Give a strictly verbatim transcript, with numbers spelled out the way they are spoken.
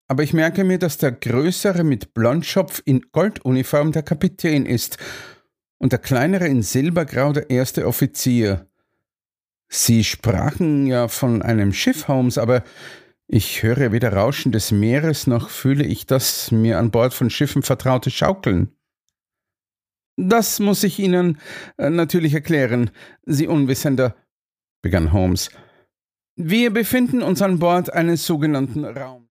aber ich merke mir, dass der Größere mit Blondschopf in Golduniform der Kapitän ist und der Kleinere in Silbergrau der erste Offizier. Sie sprachen ja von einem Schiff, Holmes, aber ich höre weder Rauschen des Meeres, noch fühle ich das mir an Bord von Schiffen vertraute Schaukeln. »Das muss ich Ihnen äh, natürlich erklären, Sie Unwissender«, begann Holmes. »Wir befinden uns an Bord eines sogenannten Raums.«